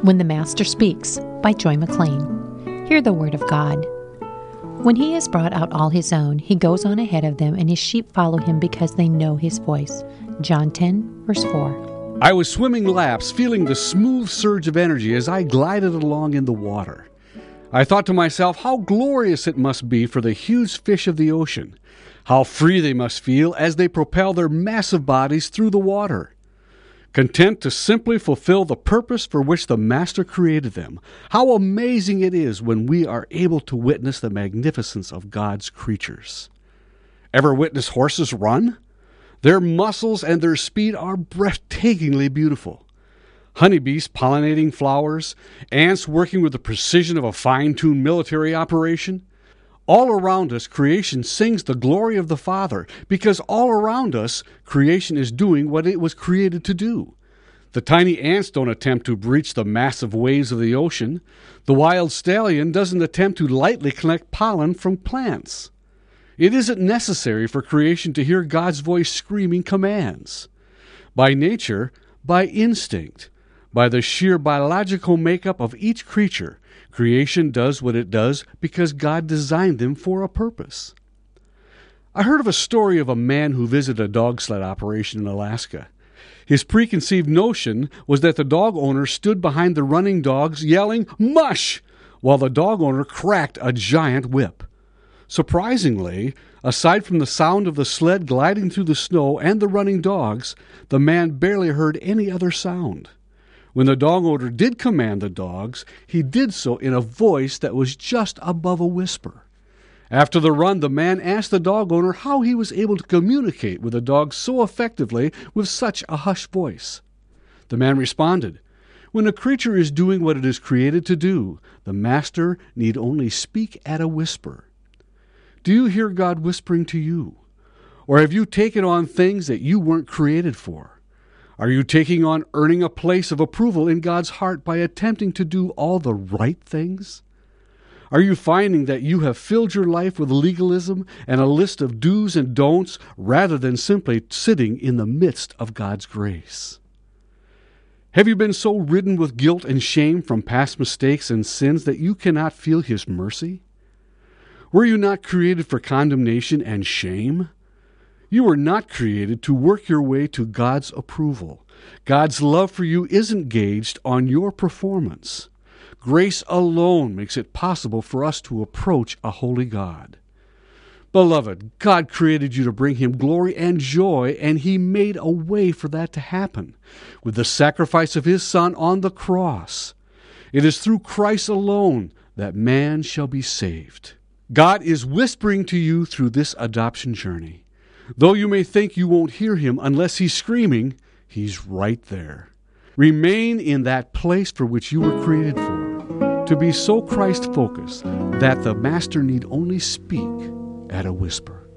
When the Master Speaks by Joy McLean. Hear the word of God. When he has brought out all his own, he goes on ahead of them, and his sheep follow him because they know his voice. John 10, verse 4. I was swimming laps, feeling the smooth surge of energy as I glided along in the water. I thought to myself how glorious it must be for the huge fish of the ocean, how free they must feel as they propel their massive bodies through the water. Content to simply fulfill the purpose for which the Master created them. How amazing it is when we are able to witness the magnificence of God's creatures. Ever witness horses run? Their muscles and their speed are breathtakingly beautiful. Honeybees pollinating flowers, ants working with the precision of a fine-tuned military operation. All around us, creation sings the glory of the Father, because all around us, creation is doing what it was created to do. The tiny ants don't attempt to breach the massive waves of the ocean. The wild stallion doesn't attempt to lightly collect pollen from plants. It isn't necessary for creation to hear God's voice screaming commands. By nature, by instinct, by the sheer biological makeup of each creature, creation does what it does because God designed them for a purpose. I heard of a story of a man who visited a dog sled operation in Alaska. His preconceived notion was that the dog owner stood behind the running dogs yelling, "Mush!" while the dog owner cracked a giant whip. Surprisingly, aside from the sound of the sled gliding through the snow and the running dogs, the man barely heard any other sound. When the dog owner did command the dogs, he did so in a voice that was just above a whisper. After the run, the man asked the dog owner how he was able to communicate with the dogs so effectively with such a hushed voice. The man responded, "When a creature is doing what it is created to do, the Master need only speak at a whisper." Do you hear God whispering to you? Or have you taken on things that you weren't created for? Are you taking on earning a place of approval in God's heart by attempting to do all the right things? Are you finding that you have filled your life with legalism and a list of do's and don'ts rather than simply sitting in the midst of God's grace? Have you been so ridden with guilt and shame from past mistakes and sins that you cannot feel His mercy? Were you not created for condemnation and shame? You were not created to work your way to God's approval. God's love for you isn't gauged on your performance. Grace alone makes it possible for us to approach a holy God. Beloved, God created you to bring Him glory and joy, and He made a way for that to happen with the sacrifice of His Son on the cross. It is through Christ alone that man shall be saved. God is whispering to you through this adoption journey. Though you may think you won't hear Him unless He's screaming, He's right there. Remain in that place for which you were created for, to be so Christ-focused that the Master need only speak at a whisper.